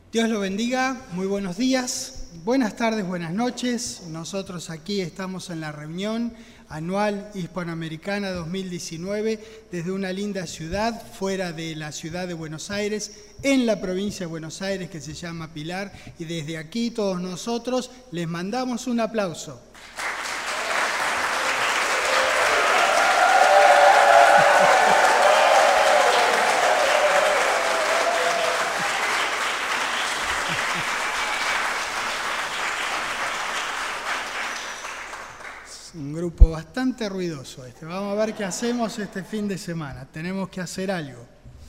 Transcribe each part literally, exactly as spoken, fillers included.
Dios lo bendiga, muy buenos días, buenas tardes, buenas noches. Nosotros aquí estamos en la reunión anual hispanoamericana dos mil diecinueve desde una linda ciudad fuera de la ciudad de Buenos Aires, en la provincia de Buenos Aires que se llama Pilar, y desde aquí todos nosotros les mandamos un aplauso. Un grupo bastante ruidoso este. Vamos a ver qué hacemos este fin de semana. Tenemos que hacer algo.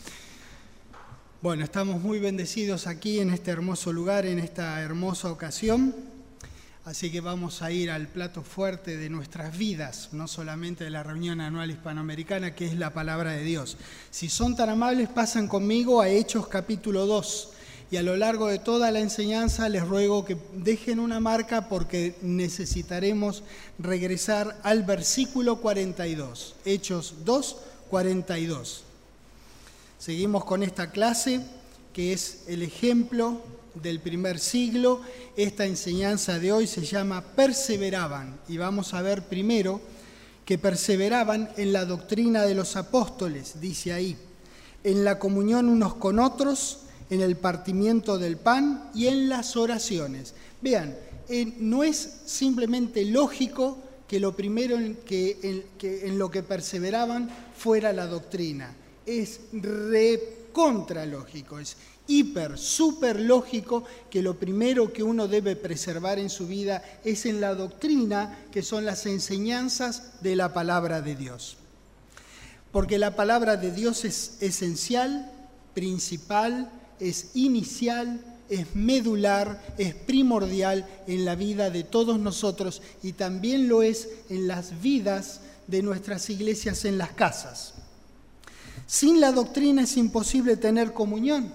Bueno, estamos muy bendecidos aquí en este hermoso lugar, en esta hermosa ocasión. Así que vamos a ir al plato fuerte de nuestras vidas, no solamente de la reunión anual hispanoamericana, que es la palabra de Dios. Si son tan amables, pasan conmigo a Hechos capítulo dos. Y a lo largo de toda la enseñanza les ruego que dejen una marca porque necesitaremos regresar al versículo cuarenta y dos. Hechos dos, cuarenta y dos. Seguimos con esta clase que es el ejemplo del primer siglo. Esta enseñanza de hoy se llama Perseveraban. Y vamos a ver primero que perseveraban en la doctrina de los apóstoles, dice ahí, en la comunión unos con otros, en el partimiento del pan y en las oraciones. Vean, eh, no es simplemente lógico que lo primero en, que, en, que, en lo que perseveraban fuera la doctrina. Es recontra lógico, es hiper, súper lógico que lo primero que uno debe preservar en su vida es en la doctrina, que son las enseñanzas de la palabra de Dios. Porque la palabra de Dios es esencial, principal, es inicial, es medular, es primordial en la vida de todos nosotros y también lo es en las vidas de nuestras iglesias en las casas. Sin la doctrina es imposible tener comunión,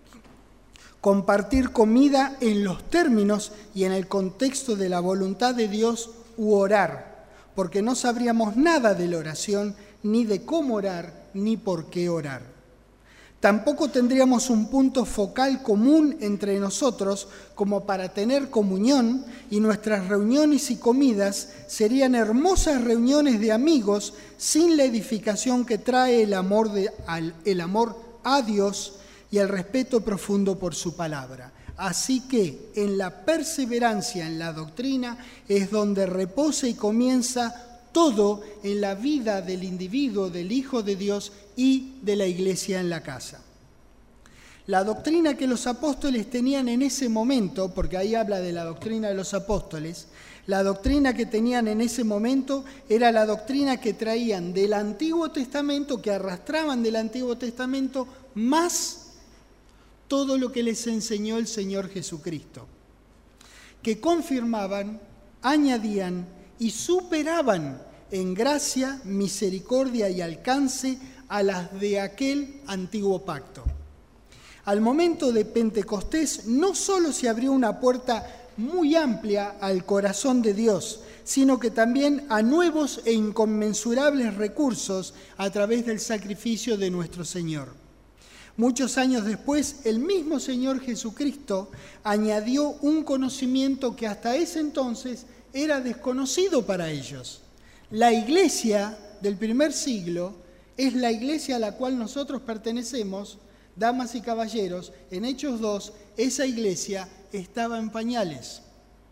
compartir comida en los términos y en el contexto de la voluntad de Dios u orar, porque no sabríamos nada de la oración, ni de cómo orar, ni por qué orar. Tampoco tendríamos un punto focal común entre nosotros como para tener comunión, y nuestras reuniones y comidas serían hermosas reuniones de amigos sin la edificación que trae el amor, de, al, el amor a Dios y el respeto profundo por su palabra. Así que en la perseverancia en la doctrina es donde reposa y comienza todo en la vida del individuo, del Hijo de Dios y de la iglesia en la casa. La doctrina que los apóstoles tenían en ese momento, porque ahí habla de la doctrina de los apóstoles, la doctrina que tenían en ese momento era la doctrina que traían del Antiguo Testamento, que arrastraban del Antiguo Testamento, más todo lo que les enseñó el Señor Jesucristo, que confirmaban, añadían y superaban en gracia, misericordia y alcance a las de aquel antiguo pacto. Al momento de Pentecostés no solo se abrió una puerta muy amplia al corazón de Dios, sino que también a nuevos e inconmensurables recursos a través del sacrificio de nuestro Señor. Muchos años después, el mismo Señor Jesucristo añadió un conocimiento que hasta ese entonces era desconocido para ellos. La iglesia del primer siglo es la iglesia a la cual nosotros pertenecemos, damas y caballeros. En Hechos dos, esa iglesia estaba en pañales.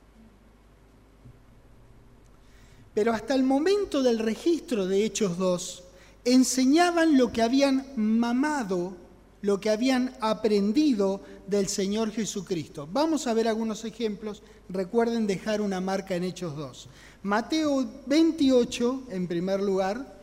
Pero hasta el momento del registro de Hechos dos, enseñaban lo que habían mamado, lo que habían aprendido del Señor Jesucristo. Vamos a ver algunos ejemplos. Recuerden dejar una marca en Hechos dos. Mateo veintiocho, en primer lugar.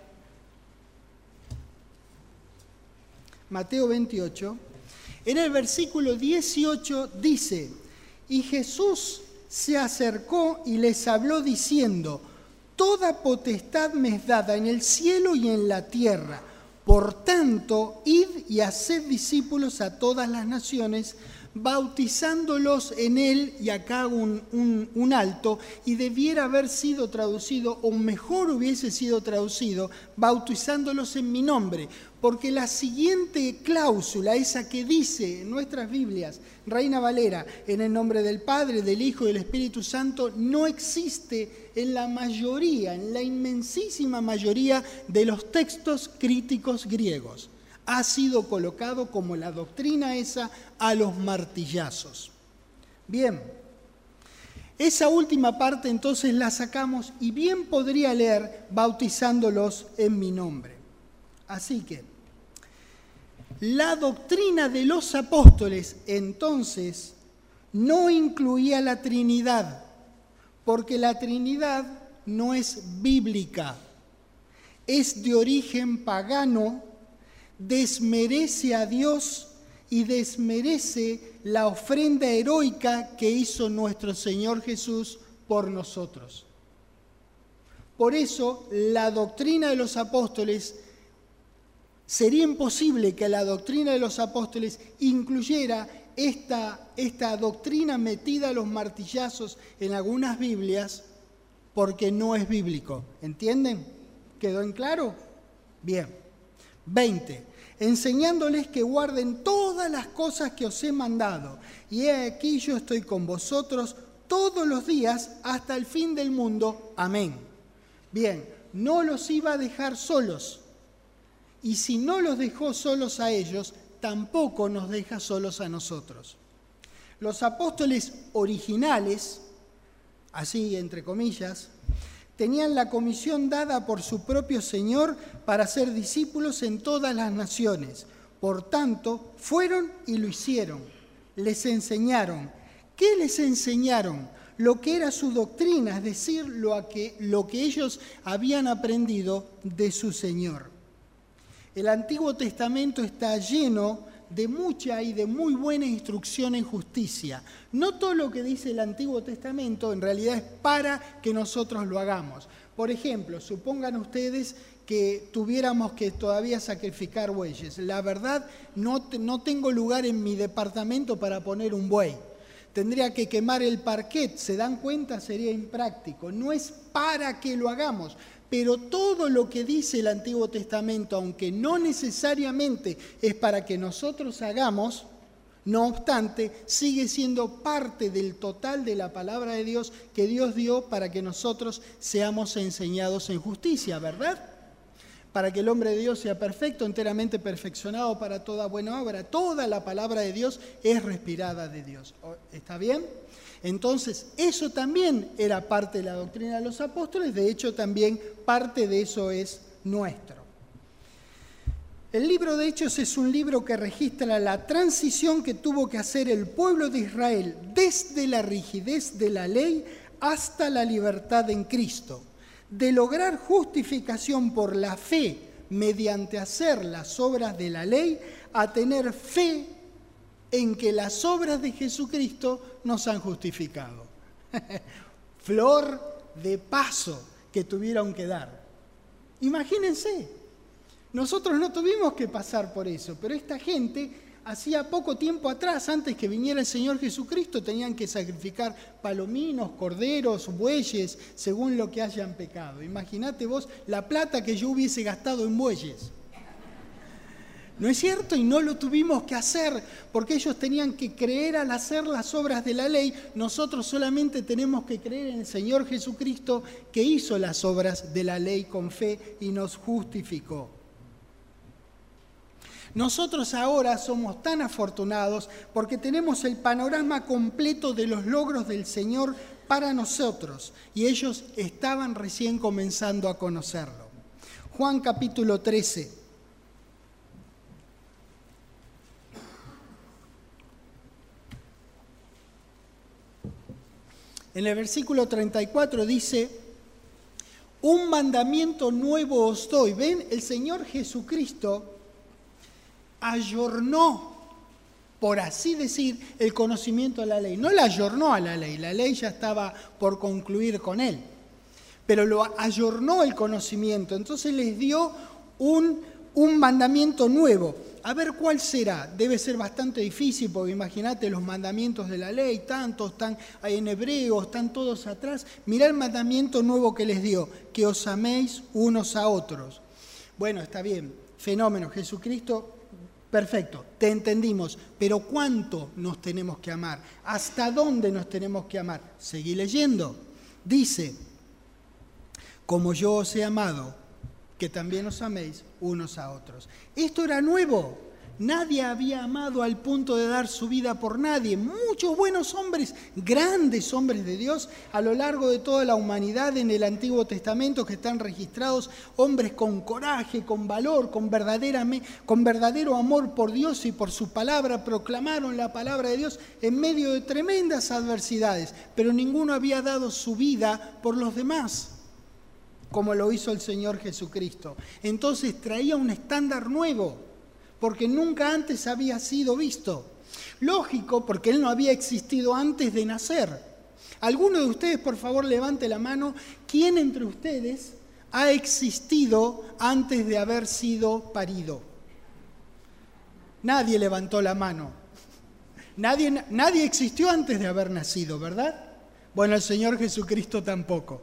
Mateo veintiocho. En el versículo dieciocho dice: y Jesús se acercó y les habló diciendo: toda potestad me es dada en el cielo y en la tierra. Por tanto, id y haced discípulos a todas las naciones, bautizándolos en él, y acá hago un, un, un alto, y debiera haber sido traducido, o mejor hubiese sido traducido, bautizándolos en mi nombre, porque la siguiente cláusula, esa que dice en nuestras Biblias, Reina Valera, en el nombre del Padre, del Hijo y del Espíritu Santo, no existe en la mayoría, en la inmensísima mayoría de los textos críticos griegos. Ha sido colocado como la doctrina esa a los martillazos. Bien, esa última parte entonces la sacamos y bien podría leer bautizándolos en mi nombre. Así que, la doctrina de los apóstoles entonces no incluía la Trinidad, porque la Trinidad no es bíblica, es de origen pagano, desmerece a Dios y desmerece la ofrenda heroica que hizo nuestro Señor Jesús por nosotros. Por eso, la doctrina de los apóstoles, sería imposible que la doctrina de los apóstoles incluyera esta, esta doctrina metida a los martillazos en algunas Biblias, porque no es bíblico. ¿Entienden? ¿Quedó en claro? Bien. veinte. Enseñándoles que guarden todas las cosas que os he mandado. Y he aquí yo estoy con vosotros todos los días hasta el fin del mundo. Amén. Bien, no los iba a dejar solos. Y si no los dejó solos a ellos, tampoco nos deja solos a nosotros. Los apóstoles originales, así entre comillas, tenían la comisión dada por su propio Señor para ser discípulos en todas las naciones. Por tanto, fueron y lo hicieron. Les enseñaron. ¿Qué les enseñaron? Lo que era su doctrina, es decir, lo que, lo que ellos habían aprendido de su Señor. El Antiguo Testamento está lleno de mucha y de muy buena instrucción en justicia. No todo lo que dice el Antiguo Testamento en realidad es para que nosotros lo hagamos. Por ejemplo, supongan ustedes que tuviéramos que todavía sacrificar bueyes. La verdad, no, no tengo lugar en mi departamento para poner un buey. Tendría que quemar el parquet. ¿Se dan cuenta? Sería impráctico. No es para que lo hagamos. Pero todo lo que dice el Antiguo Testamento, aunque no necesariamente es para que nosotros hagamos, no obstante, sigue siendo parte del total de la palabra de Dios que Dios dio para que nosotros seamos enseñados en justicia, ¿verdad? Para que el hombre de Dios sea perfecto, enteramente perfeccionado para toda buena obra. Toda la palabra de Dios es respirada de Dios. ¿Está bien? Entonces, eso también era parte de la doctrina de los apóstoles, de hecho también parte de eso es nuestro. El libro de Hechos es un libro que registra la transición que tuvo que hacer el pueblo de Israel desde la rigidez de la ley hasta la libertad en Cristo, de lograr justificación por la fe mediante hacer las obras de la ley a tener fe en que las obras de Jesucristo nos han justificado. Flor de paso que tuvieron que dar. Imagínense, nosotros no tuvimos que pasar por eso, pero esta gente, hacía poco tiempo atrás, antes que viniera el Señor Jesucristo, tenían que sacrificar palominos, corderos, bueyes, según lo que hayan pecado. Imagínate vos la plata que yo hubiese gastado en bueyes. ¿No es cierto? Y no lo tuvimos que hacer, porque ellos tenían que creer al hacer las obras de la ley. Nosotros solamente tenemos que creer en el Señor Jesucristo, que hizo las obras de la ley con fe y nos justificó. Nosotros ahora somos tan afortunados porque tenemos el panorama completo de los logros del Señor para nosotros, y ellos estaban recién comenzando a conocerlo. Juan capítulo trece. En el versículo treinta y cuatro dice: un mandamiento nuevo os doy. ¿Ven? El Señor Jesucristo ayornó, por así decir, el conocimiento de la ley. No la ayornó a la ley, la ley ya estaba por concluir con él, pero lo ayornó el conocimiento. Entonces les dio un, un mandamiento nuevo. A ver cuál será. Debe ser bastante difícil, porque imagínate los mandamientos de la ley, tantos, están en hebreo, están todos atrás. Mirá el mandamiento nuevo que les dio, que os améis unos a otros. Bueno, está bien. fenómeno, Jesucristo, perfecto, te entendimos, pero ¿cuánto nos tenemos que amar? ¿Hasta dónde nos tenemos que amar? Seguí leyendo. Dice, como yo os he amado, que también os améis unos a otros. Esto era nuevo. Nadie había amado al punto de dar su vida por nadie. Muchos buenos hombres, grandes hombres de Dios, a lo largo de toda la humanidad en el Antiguo Testamento que están registrados, hombres con coraje, con valor, con, verdadera, con verdadero amor por Dios y por su palabra, proclamaron la palabra de Dios en medio de tremendas adversidades, pero ninguno había dado su vida por los demás, como lo hizo el Señor Jesucristo. Entonces traía un estándar nuevo, porque nunca antes había sido visto. Lógico, porque Él no había existido antes de nacer. ¿Alguno de ustedes, por favor, levante la mano? ¿Quién entre ustedes ha existido antes de haber sido parido? Nadie levantó la mano. Nadie, nadie existió antes de haber nacido, ¿verdad? Bueno, el Señor Jesucristo tampoco.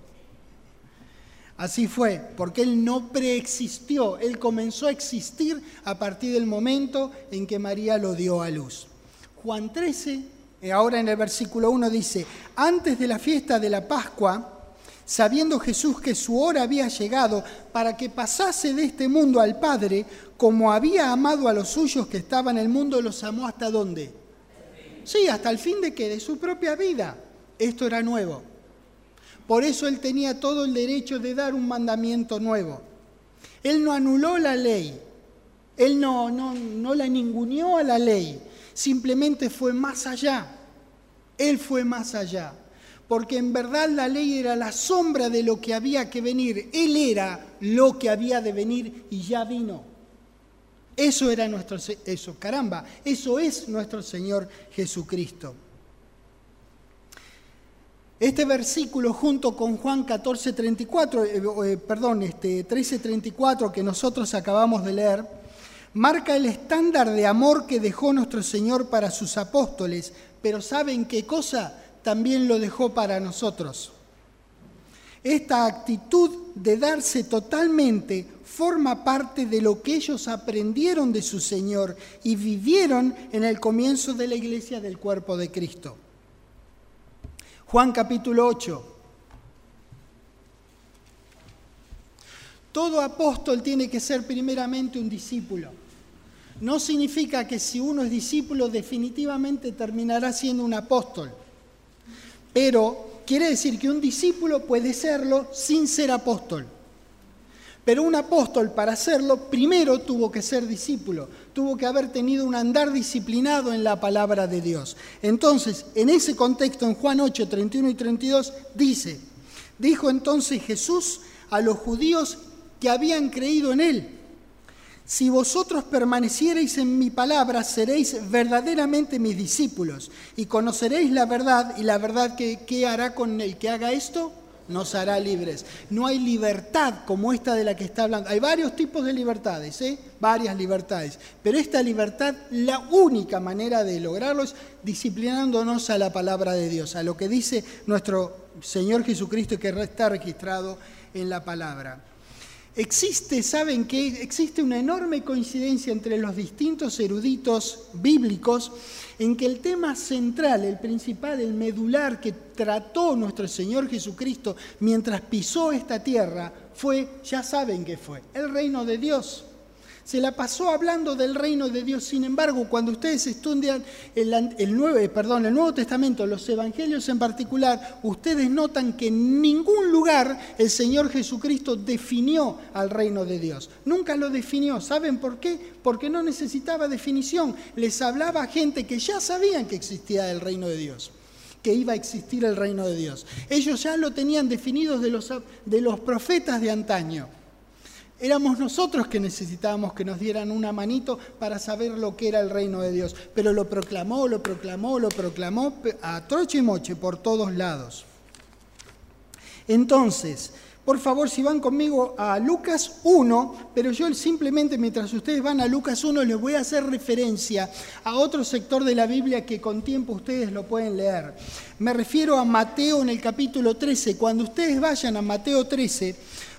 Así fue, porque Él no preexistió, Él comenzó a existir a partir del momento en que María lo dio a luz. Juan trece, ahora en el versículo uno dice, antes de la fiesta de la Pascua, sabiendo Jesús que su hora había llegado para que pasase de este mundo al Padre, como había amado a los suyos que estaban en el mundo, los amó ¿hasta dónde? Sí, hasta el fin de que de su propia vida. Esto era nuevo. Por eso Él tenía todo el derecho de dar un mandamiento nuevo. Él no anuló la ley, Él no, no, no la ninguneó a la ley, simplemente fue más allá. Él fue más allá, porque en verdad la ley era la sombra de lo que había que venir. Él era lo que había de venir y ya vino. Eso era nuestro, eso, caramba, eso es nuestro Señor Jesucristo. Este versículo junto con Juan catorce treinta y cuatro, eh, eh, perdón, este, trece treinta y cuatro que nosotros acabamos de leer, marca el estándar de amor que dejó nuestro Señor para sus apóstoles, pero ¿saben qué cosa? También lo dejó para nosotros. Esta actitud de darse totalmente forma parte de lo que ellos aprendieron de su Señor y vivieron en el comienzo de la iglesia del cuerpo de Cristo. Juan capítulo ocho. Todo apóstol tiene que ser primeramente un discípulo. No significa que si uno es discípulo definitivamente terminará siendo un apóstol. Pero quiere decir que un discípulo puede serlo sin ser apóstol. Pero un apóstol, para serlo, primero tuvo que ser discípulo, tuvo que haber tenido un andar disciplinado en la palabra de Dios. Entonces, en ese contexto, en Juan ocho, treinta y uno y treinta y dos, dice, dijo entonces Jesús a los judíos que habían creído en Él, si vosotros permaneciereis en mi palabra, seréis verdaderamente mis discípulos y conoceréis la verdad, y la verdad, ¿qué, qué hará con el que haga esto? Nos hará libres. No hay libertad como esta de la que está hablando. Hay varios tipos de libertades, ¿eh? Varias libertades. Pero esta libertad, la única manera de lograrlo es disciplinándonos a la palabra de Dios, a lo que dice nuestro Señor Jesucristo que está registrado en la palabra. Existe, ¿saben qué? Existe una enorme coincidencia entre los distintos eruditos bíblicos en que el tema central, el principal, el medular que trató nuestro Señor Jesucristo mientras pisó esta tierra fue, ya saben qué fue, el reino de Dios. Se la pasó hablando del reino de Dios. Sin embargo, cuando ustedes estudian el, el, Nuevo, perdón, el Nuevo Testamento, los Evangelios en particular, ustedes notan que en ningún lugar el Señor Jesucristo definió al reino de Dios. Nunca lo definió. ¿Saben por qué? Porque no necesitaba definición. Les hablaba a gente que ya sabían que existía el reino de Dios, que iba a existir el reino de Dios. Ellos ya lo tenían definido de los, de los profetas de antaño. Éramos nosotros que necesitábamos que nos dieran una manito para saber lo que era el reino de Dios. Pero lo proclamó, lo proclamó, lo proclamó a troche y moche por todos lados. Entonces, por favor, si van conmigo a Lucas uno, pero yo simplemente mientras ustedes van a Lucas uno les voy a hacer referencia a otro sector de la Biblia que con tiempo ustedes lo pueden leer. Me refiero a Mateo en el capítulo trece. Cuando ustedes vayan a Mateo trece,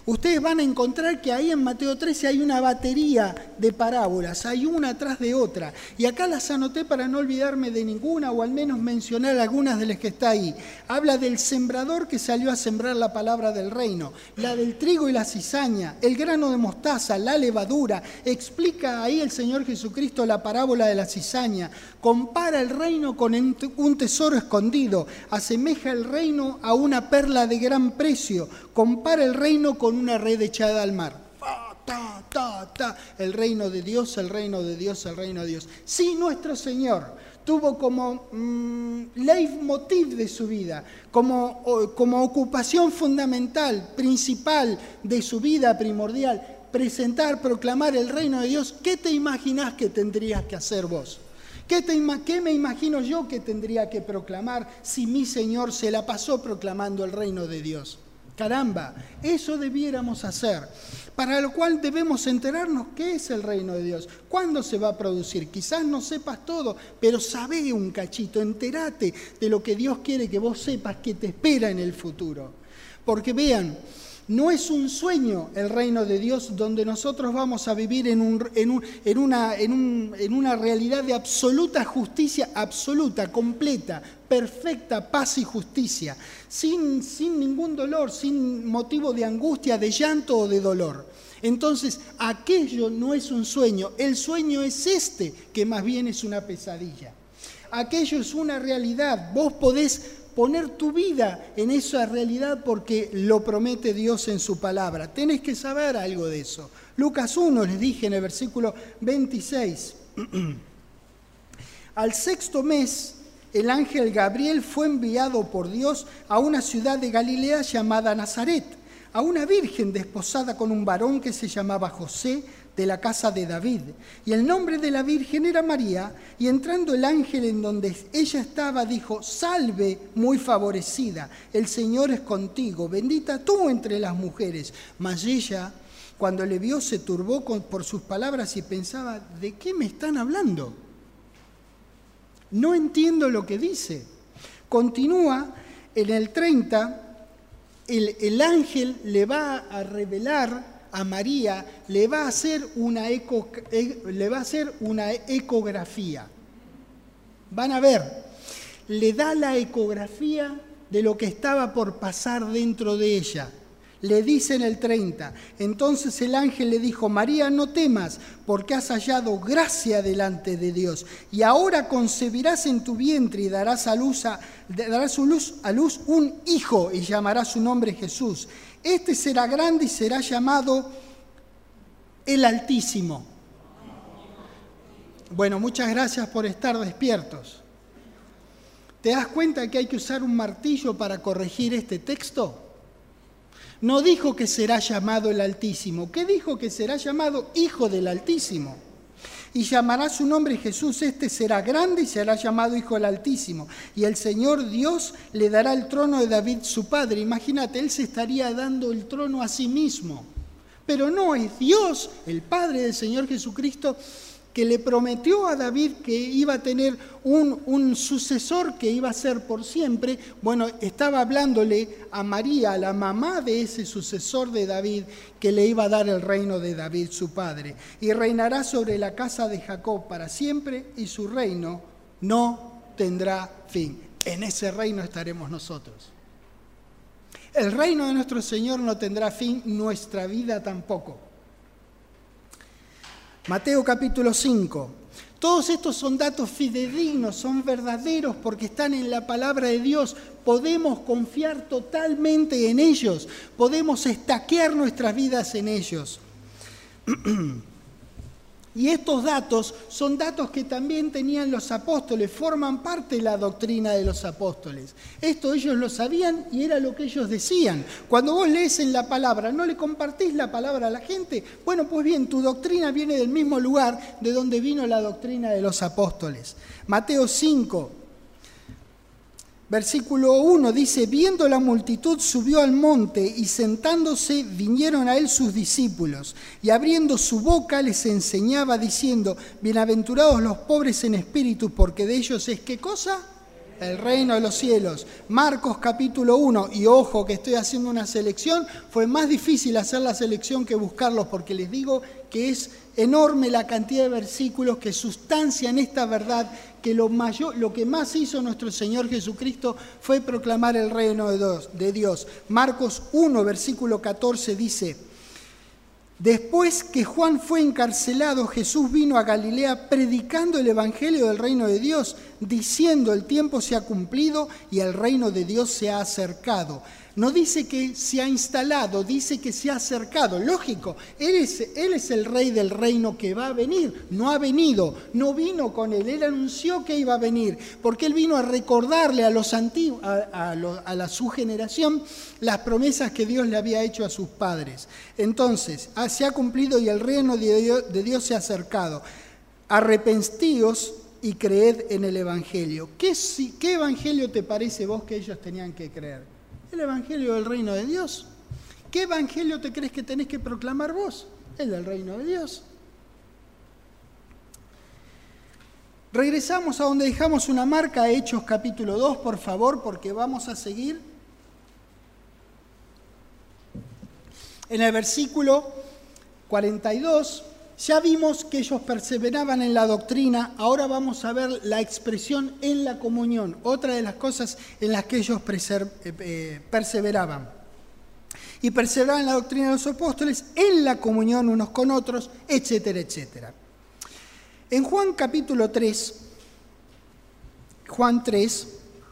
Ustedes van a encontrar que ahí en Mateo trece hay una batería de parábolas, hay una atrás de otra. Y acá las anoté para no olvidarme de ninguna, o al menos mencionar algunas de las que está ahí. Habla del sembrador que salió a sembrar la palabra del reino, la del trigo y la cizaña, el grano de mostaza, la levadura. Explica ahí el Señor Jesucristo la parábola de la cizaña. Compara el reino con un tesoro escondido, asemeja el reino a una perla de gran precio, compara el reino con una red echada al mar. Ta, ta, ta. El reino de Dios, el reino de Dios, el reino de Dios. Sí, nuestro Señor tuvo como mmm, leitmotiv de su vida, como, como ocupación fundamental, principal de su vida primordial, presentar, proclamar el reino de Dios. ¿Qué te imaginás que tendrías que hacer vos? ¿Qué, te, ¿Qué me imagino yo que tendría que proclamar si mi Señor se la pasó proclamando el reino de Dios? Caramba, eso debiéramos hacer, para lo cual debemos enterarnos qué es el reino de Dios, cuándo se va a producir. Quizás no sepas todo, pero sabé un cachito, entérate de lo que Dios quiere que vos sepas que te espera en el futuro. Porque vean, no es un sueño el reino de Dios donde nosotros vamos a vivir en, un, en, un, en, una, en, un, en una realidad de absoluta justicia, absoluta, completa, perfecta paz y justicia, sin, sin ningún dolor, sin motivo de angustia, de llanto o de dolor. Entonces, aquello no es un sueño, el sueño es este, que más bien es una pesadilla. Aquello es una realidad, vos podés poner tu vida en esa realidad porque lo promete Dios en su palabra. Tenés que saber algo de eso. Lucas uno, les dije en el versículo veintiséis. Al sexto mes, el ángel Gabriel fue enviado por Dios a una ciudad de Galilea llamada Nazaret, a una virgen desposada con un varón que se llamaba José, de la casa de David. Y el nombre de la virgen era María, y entrando el ángel en donde ella estaba, dijo: salve, muy favorecida, el Señor es contigo, bendita tú entre las mujeres. Mas ella, cuando le vio, se turbó con, por sus palabras y pensaba: ¿de qué me están hablando? No entiendo lo que dice. Continúa en el treinta, el, el ángel le va a revelar a María, le va a hacer una, eco, le va a hacer una ecografía. Van a ver, le da la ecografía de lo que estaba por pasar dentro de ella. Le dice en el treinta, entonces el ángel le dijo: María, no temas, porque has hallado gracia delante de Dios, y ahora concebirás en tu vientre y darás a luz a, darás a luz, a luz un hijo, y llamarás su nombre Jesús. Este será grande y será llamado el Altísimo. Bueno, muchas gracias por estar despiertos. ¿Te das cuenta que hay que usar un martillo para corregir este texto? No dijo que será llamado el Altísimo. ¿Qué dijo? Que será llamado Hijo del Altísimo. Y llamará su nombre Jesús. Este será grande y será llamado Hijo del Altísimo. Y el Señor Dios le dará el trono de David su padre. Imagínate, él se estaría dando el trono a sí mismo. Pero no, es Dios, el Padre del Señor Jesucristo, que le prometió a David que iba a tener un, un sucesor que iba a ser por siempre. Bueno, estaba hablándole a María, la mamá de ese sucesor de David, que le iba a dar el reino de David, su padre. Y reinará sobre la casa de Jacob para siempre, y su reino no tendrá fin. En ese reino estaremos nosotros. El reino de nuestro Señor no tendrá fin, nuestra vida tampoco. Mateo capítulo cinco. Todos estos son datos fidedignos, son verdaderos porque están en la palabra de Dios. Podemos confiar totalmente en ellos, podemos estaquear nuestras vidas en ellos. Y estos datos son datos que también tenían los apóstoles, forman parte de la doctrina de los apóstoles. Esto ellos lo sabían y era lo que ellos decían. Cuando vos lees en la palabra, ¿no le compartís la palabra a la gente? Bueno, pues bien, tu doctrina viene del mismo lugar de donde vino la doctrina de los apóstoles. Mateo cinco, versículo uno dice: viendo la multitud subió al monte y sentándose vinieron a él sus discípulos y abriendo su boca les enseñaba diciendo: bienaventurados los pobres en espíritu, porque de ellos es ¿qué cosa? El reino de los cielos. Marcos capítulo uno, y ojo que estoy haciendo una selección, fue más difícil hacer la selección que buscarlos, porque les digo que es enorme la cantidad de versículos que sustancian esta verdad, que lo, mayor, lo que más hizo nuestro Señor Jesucristo fue proclamar el reino de Dios. De Dios. Marcos uno, versículo catorce dice: después que Juan fue encarcelado, Jesús vino a Galilea predicando el evangelio del reino de Dios, diciendo: el tiempo se ha cumplido y el reino de Dios se ha acercado. No dice que se ha instalado, dice que se ha acercado. Lógico, él es, él es el rey del reino que va a venir. No ha venido, no vino con él. Él anunció que iba a venir, porque él vino a recordarle a, los antiguos, a, a, lo, a la, su generación las promesas que Dios le había hecho a sus padres. Entonces, se ha cumplido y el reino de Dios, de Dios se ha acercado. Arrepentíos y creed en el evangelio. ¿Qué, ¿Qué evangelio te parece vos que ellos tenían que creer? El evangelio del reino de Dios. ¿Qué evangelio te crees que tenés que proclamar vos? El del reino de Dios. Regresamos a donde dejamos una marca, Hechos capítulo dos, por favor, porque vamos a seguir. En el versículo cuarenta y dos, ya vimos que ellos perseveraban en la doctrina, ahora vamos a ver la expresión en la comunión, otra de las cosas en las que ellos perseveraban. Y perseveraban en la doctrina de los apóstoles, en la comunión unos con otros, etcétera, etcétera. En Juan capítulo tres, Juan tres,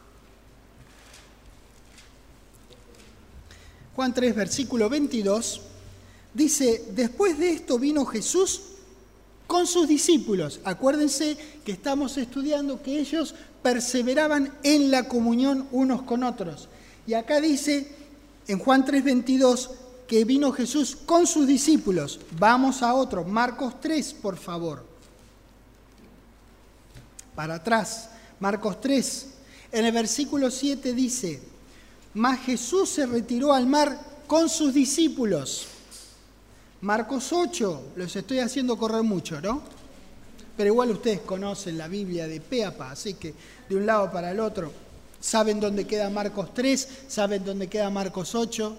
Juan tres, versículo veintidós, dice: después de esto vino Jesús con sus discípulos. Acuérdense que estamos estudiando que ellos perseveraban en la comunión unos con otros. Y acá dice en Juan tres, veintidós que vino Jesús con sus discípulos. Vamos a otro, Marcos tres, por favor. Para atrás, Marcos tres. En el versículo siete dice: mas Jesús se retiró al mar con sus discípulos. Marcos ocho, los estoy haciendo correr mucho, ¿no? Pero igual ustedes conocen la Biblia de pe a pa, así que de un lado para el otro. Saben dónde queda Marcos tres, saben dónde queda Marcos ocho.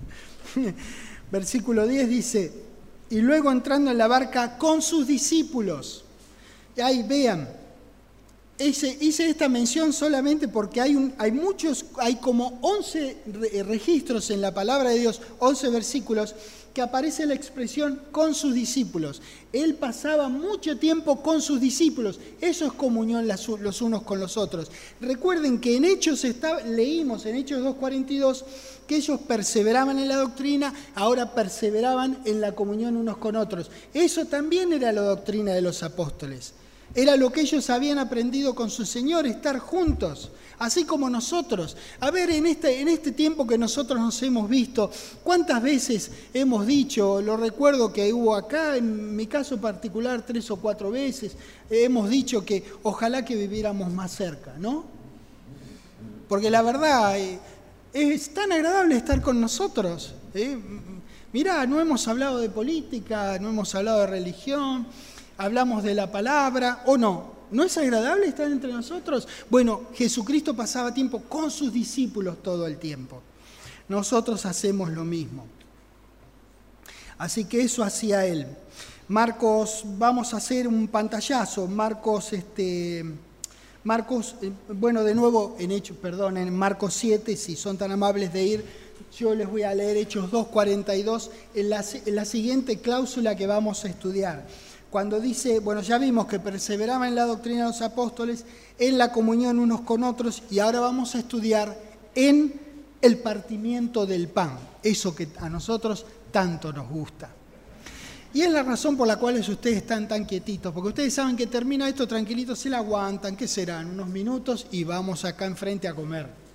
Versículo diez dice: y luego entrando en la barca con sus discípulos. Y ahí vean, hice, hice esta mención solamente porque hay, un, hay muchos, hay como once registros en la palabra de Dios, once versículos, que aparece la expresión con sus discípulos. Él pasaba mucho tiempo con sus discípulos. Eso es comunión los unos con los otros. Recuerden que en Hechos está, leímos en Hechos dos cuarenta y dos que ellos perseveraban en la doctrina, ahora perseveraban en la comunión unos con otros. Eso también era la doctrina de los apóstoles. Era lo que ellos habían aprendido con su Señor, estar juntos, así como nosotros. A ver, en este, en este tiempo que nosotros nos hemos visto, ¿cuántas veces hemos dicho, lo recuerdo que hubo acá, en mi caso particular, tres o cuatro veces, hemos dicho que ojalá que viviéramos más cerca, ¿no? Porque la verdad, eh, es tan agradable estar con nosotros. ¿eh? Mirá, no hemos hablado de política, no hemos hablado de religión, hablamos de la palabra, ¿o no? ¿No es agradable estar entre nosotros? Bueno, Jesucristo pasaba tiempo con sus discípulos todo el tiempo. Nosotros hacemos lo mismo. Así que eso hacía él. Marcos, vamos a hacer un pantallazo. Marcos, este, Marcos, eh, bueno, de nuevo en Hechos, perdón, en Marcos siete, si son tan amables de ir, yo les voy a leer Hechos dos cuarenta y dos, en la, en la siguiente cláusula que vamos a estudiar. Cuando dice, bueno, ya vimos que perseveraba en la doctrina de los apóstoles, en la comunión unos con otros, y ahora vamos a estudiar en el partimiento del pan, eso que a nosotros tanto nos gusta. Y es la razón por la cual ustedes están tan quietitos, porque ustedes saben que termina esto tranquilitos, se la aguantan, ¿qué serán? Unos minutos y vamos acá enfrente a comer.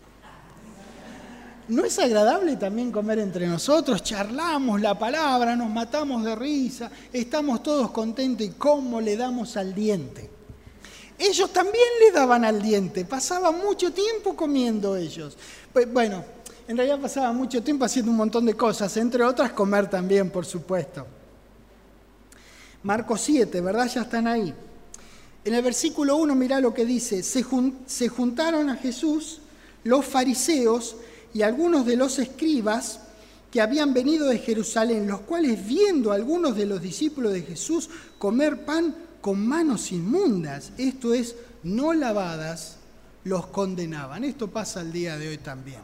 ¿No es agradable también comer entre nosotros? Charlamos la palabra, nos matamos de risa, estamos todos contentos y cómo le damos al diente. Ellos también le daban al diente, pasaban mucho tiempo comiendo ellos. Bueno, en realidad pasaban mucho tiempo haciendo un montón de cosas, entre otras comer también, por supuesto. Marcos siete, ¿verdad? Ya están ahí. En el versículo uno, mirá lo que dice: se, jun- se juntaron a Jesús los fariseos y algunos de los escribas que habían venido de Jerusalén, los cuales, viendo a algunos de los discípulos de Jesús comer pan con manos inmundas, esto es, no lavadas, los condenaban. Esto pasa al día de hoy también.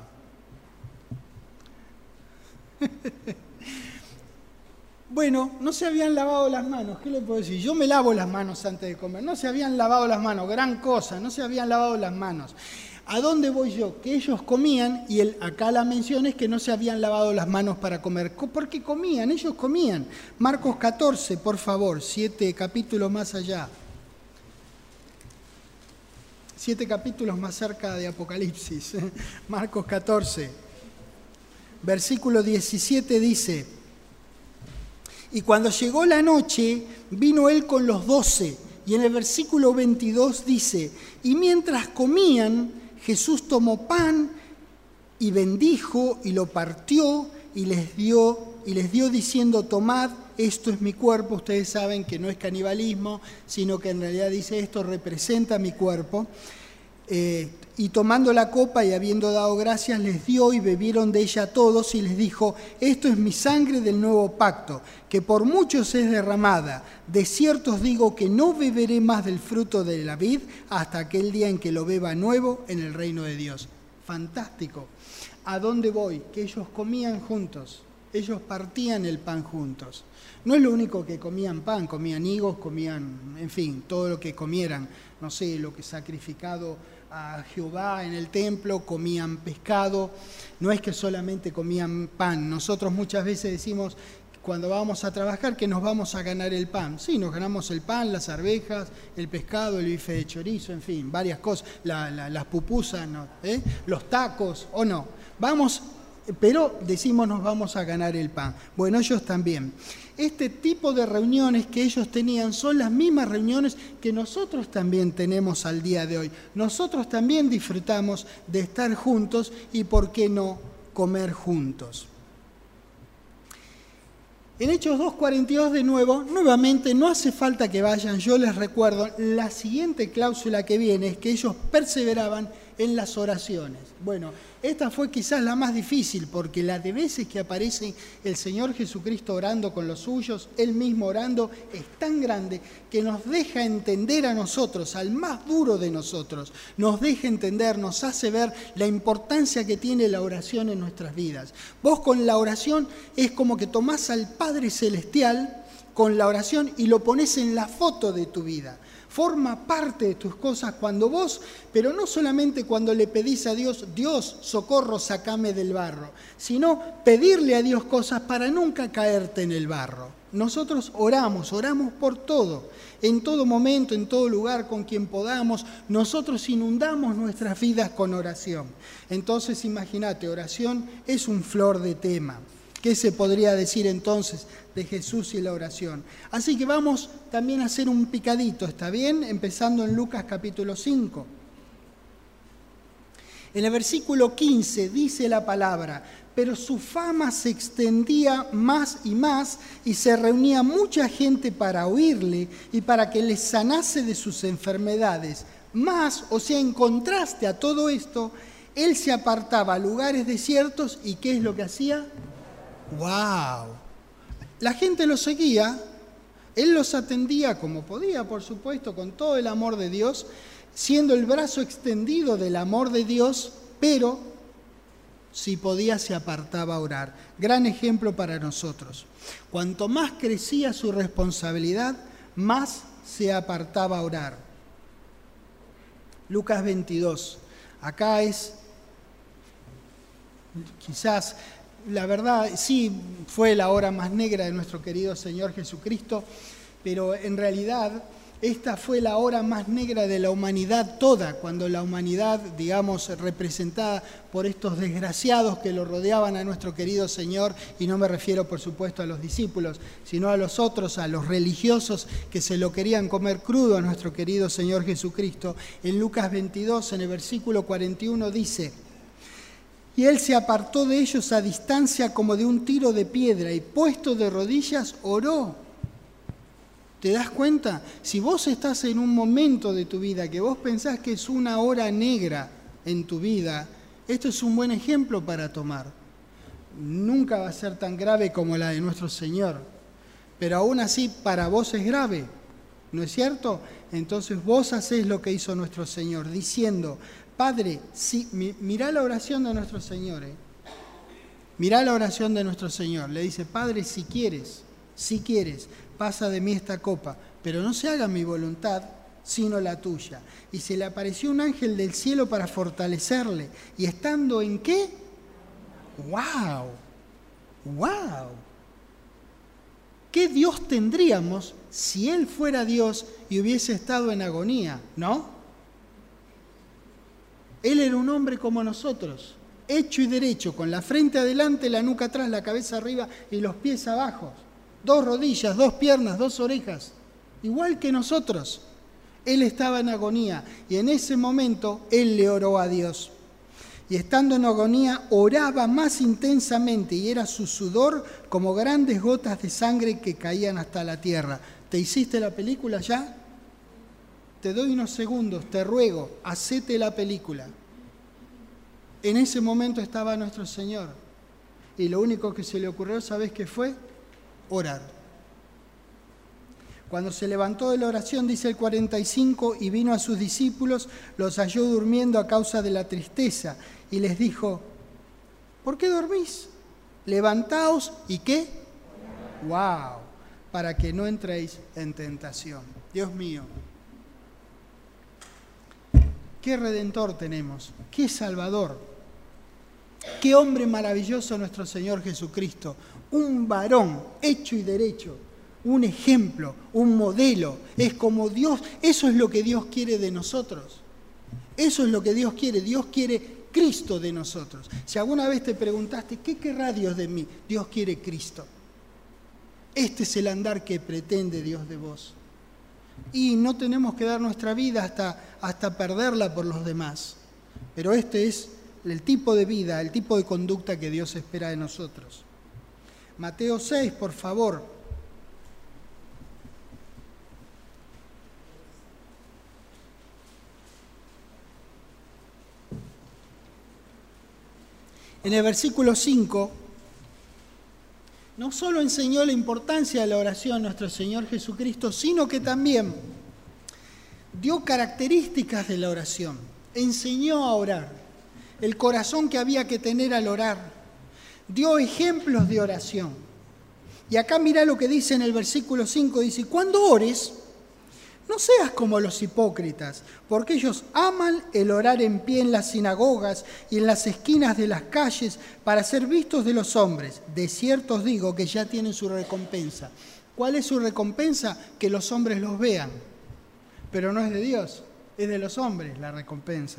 Bueno, no se habían lavado las manos, ¿qué le puedo decir? Yo me lavo las manos antes de comer. No se habían lavado las manos, gran cosa, no se habían lavado las manos. ¿A dónde voy yo? Que ellos comían, y el, acá la mención es que no se habían lavado las manos para comer. ¿Por qué comían? Ellos comían. Marcos catorce, por favor, siete capítulos más allá. Siete capítulos más cerca de Apocalipsis. Marcos catorce, versículo diecisiete dice: y cuando llegó la noche, vino él con los doce. Y en el versículo veintidós dice: y mientras comían, Jesús tomó pan y bendijo y lo partió y les dio, y les dio diciendo: tomad, esto es mi cuerpo. Ustedes saben que no es canibalismo, sino que en realidad dice: esto representa mi cuerpo. Eh, y tomando la copa y habiendo dado gracias, les dio y bebieron de ella todos, y les dijo: esto es mi sangre del nuevo pacto, que por muchos es derramada. De cierto os digo que no beberé más del fruto de la vid hasta aquel día en que lo beba nuevo en el reino de Dios. Fantástico. ¿A dónde voy? Que ellos comían juntos, ellos partían el pan juntos. No es lo único que comían pan, comían higos, comían, en fin, todo lo que comieran, no sé, lo que sacrificado a Jehová en el templo, comían pescado. No es que solamente comían pan. Nosotros muchas veces decimos, cuando vamos a trabajar, que nos vamos a ganar el pan. Sí, nos ganamos el pan, las arvejas, el pescado, el bife de chorizo, en fin, varias cosas, la, la, las pupusas, ¿no? ¿Eh? Los tacos, o no. Vamos, pero decimos nos vamos a ganar el pan. Bueno, ellos también. Este tipo de reuniones que ellos tenían son las mismas reuniones que nosotros también tenemos al día de hoy. Nosotros también disfrutamos de estar juntos y, ¿por qué no, comer juntos? En Hechos dos cuarenta y dos, de nuevo, nuevamente, no hace falta que vayan, yo les recuerdo, la siguiente cláusula que viene es que ellos perseveraban en las oraciones. Bueno, esta fue quizás la más difícil, porque la de veces que aparece el Señor Jesucristo orando con los suyos, Él mismo orando, es tan grande que nos deja entender a nosotros, al más duro de nosotros, nos deja entender, nos hace ver la importancia que tiene la oración en nuestras vidas. Vos con la oración es como que tomás al Padre Celestial con la oración y lo pones en la foto de tu vida. Forma parte de tus cosas cuando vos, pero no solamente cuando le pedís a Dios, Dios, socorro, sacame del barro, sino pedirle a Dios cosas para nunca caerte en el barro. Nosotros oramos, oramos por todo, en todo momento, en todo lugar, con quien podamos. Nosotros inundamos nuestras vidas con oración. Entonces, imagínate, oración es un flor de tema. ¿Qué se podría decir entonces de Jesús y la oración? Así que vamos también a hacer un picadito, ¿está bien? Empezando en Lucas capítulo cinco. En el versículo quince dice la palabra: pero su fama se extendía más y más, y se reunía mucha gente para oírle y para que les sanase de sus enfermedades. Más, o sea, en contraste a todo esto, él se apartaba a lugares desiertos, y ¿qué es lo que hacía? ¡Wow! La gente lo seguía, él los atendía como podía, por supuesto, con todo el amor de Dios, siendo el brazo extendido del amor de Dios, pero si podía se apartaba a orar. Gran ejemplo para nosotros. Cuanto más crecía su responsabilidad, más se apartaba a orar. Lucas veintidós. Acá es, quizás, la verdad, sí fue la hora más negra de nuestro querido Señor Jesucristo, pero en realidad esta fue la hora más negra de la humanidad toda, cuando la humanidad, digamos, representada por estos desgraciados que lo rodeaban a nuestro querido Señor, y no me refiero, por supuesto, a los discípulos, sino a los otros, a los religiosos que se lo querían comer crudo a nuestro querido Señor Jesucristo. En Lucas veintidós, en el versículo cuarenta y uno, dice: y él se apartó de ellos a distancia como de un tiro de piedra, y puesto de rodillas oró. ¿Te das cuenta? Si vos estás en un momento de tu vida que vos pensás que es una hora negra en tu vida, esto es un buen ejemplo para tomar. Nunca va a ser tan grave como la de nuestro Señor, pero aún así para vos es grave, ¿no es cierto? Entonces vos hacés lo que hizo nuestro Señor, diciendo, Padre, si, mirá la oración de nuestro Señor, ¿eh? Mirá la oración de nuestro Señor. Le dice, Padre, si quieres, si quieres, pasa de mí esta copa, pero no se haga mi voluntad, sino la tuya. Y se le apareció un ángel del cielo para fortalecerle. ¿Y estando en qué? ¡Wow! ¡Wow! ¿Qué Dios tendríamos si Él fuera Dios y hubiese estado en agonía? ¿No? Él era un hombre como nosotros, hecho y derecho, con la frente adelante, la nuca atrás, la cabeza arriba y los pies abajo. Dos rodillas, dos piernas, dos orejas, igual que nosotros. Él estaba en agonía y en ese momento Él le oró a Dios. Y estando en agonía, oraba más intensamente y era su sudor como grandes gotas de sangre que caían hasta la tierra. ¿Te hiciste la película ya? Te doy unos segundos, te ruego, hacete la película. En ese momento estaba nuestro Señor y lo único que se le ocurrió, ¿sabés qué fue? Orar. Cuando se levantó de la oración, dice el cuarenta y cinco, y vino a sus discípulos, los halló durmiendo a causa de la tristeza, y les dijo, ¿por qué dormís? Levantaos, ¿y qué? ¡Wow! Para que no entréis en tentación. Dios mío, qué Redentor tenemos, qué Salvador, qué hombre maravilloso nuestro Señor Jesucristo, un varón hecho y derecho, un ejemplo, un modelo. Es como Dios, eso es lo que Dios quiere de nosotros. Eso es lo que Dios quiere. Dios quiere Cristo de nosotros. Si alguna vez te preguntaste, ¿qué querrá Dios de mí? Dios quiere Cristo. Este es el andar que pretende Dios de vos. Y no tenemos que dar nuestra vida hasta, hasta perderla por los demás. Pero este es el tipo de vida, el tipo de conducta que Dios espera de nosotros. Mateo seis, por favor. En el versículo cinco, no solo enseñó la importancia de la oración nuestro Señor Jesucristo, sino que también dio características de la oración, enseñó a orar, el corazón que había que tener al orar, dio ejemplos de oración. Y acá mirá lo que dice en el versículo cinco, dice, cuando ores, no seas como los hipócritas, porque ellos aman el orar en pie en las sinagogas y en las esquinas de las calles para ser vistos de los hombres. De cierto os digo que ya tienen su recompensa. ¿Cuál es su recompensa? Que los hombres los vean. Pero no es de Dios, es de los hombres la recompensa.